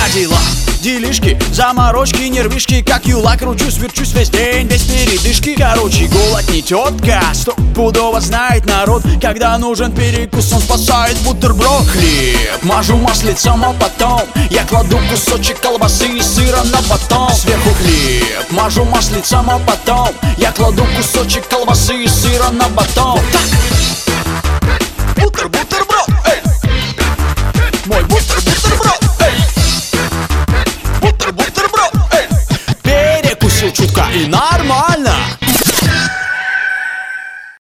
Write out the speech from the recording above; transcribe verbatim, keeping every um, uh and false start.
дела? Делишки, заморочки, нервишки, как юла кручусь, верчусь весь день без передышки. Короче, голод не тетка, стопудово знает народ, когда нужен перекус, он спасает бутерброд. Хлеб мажу маслицем, а потом я кладу кусочек колбасы и сыра на батон. Сверху хлеб мажу маслицем, а потом я кладу кусочек колбасы и сыра на батон. Вот так.